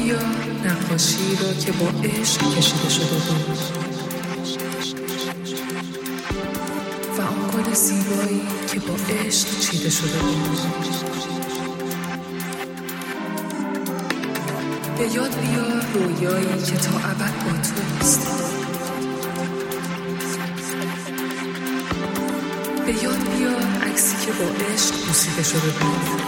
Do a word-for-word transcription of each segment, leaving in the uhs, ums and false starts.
بیا نقاشی را که با عشق کشیده شده بود و آن گل زیبایی که با عشق چیده شده بود. به یاد بیار رویایی که تا ابد با توست. به یاد بیار عکسی که با عشق بوسیده شده بود.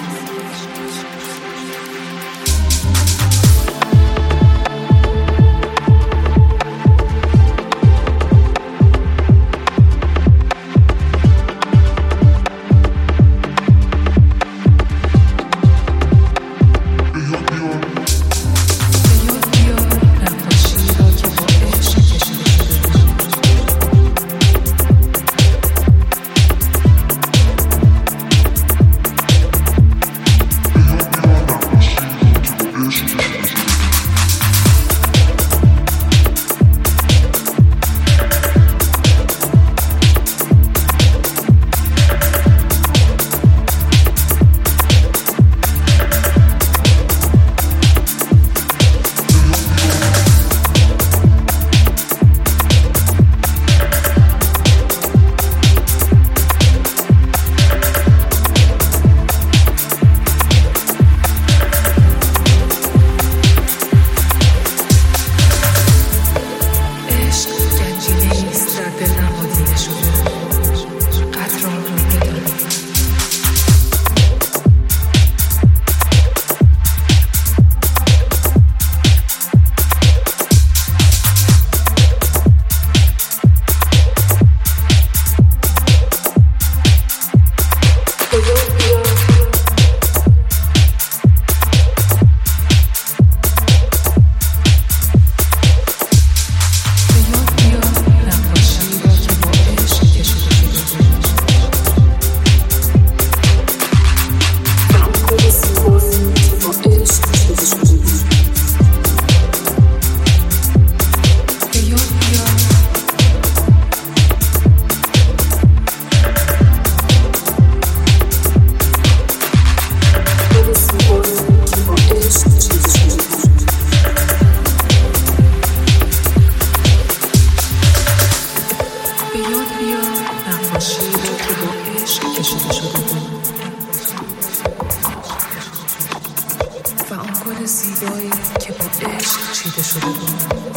و آن گل زیبایی که با عشق چیده شده بود.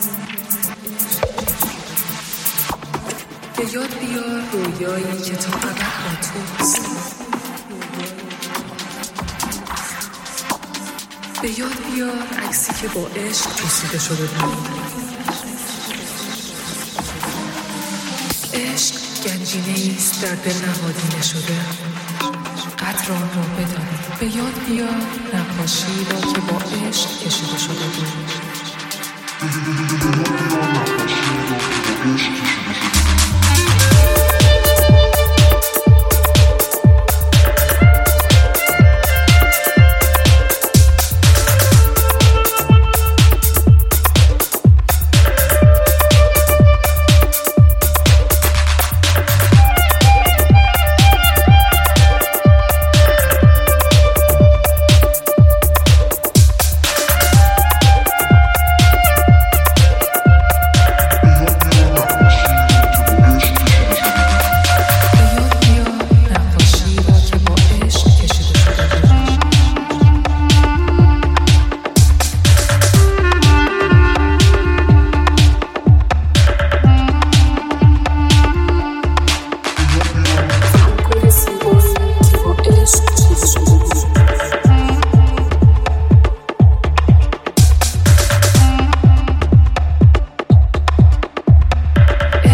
به یاد بیار رویایی که تا ابد با توست. به یاد بیار عکسی که با عشق بوسیده شده بود. عشق گنجینه‌ای است در دل نهادینه شده. قدر آن را بدانی. به یاد بیار نقاشی را که با عشق کشیده شده بود.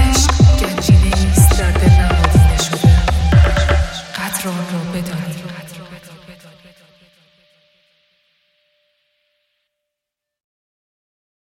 قدر آن را بدانی.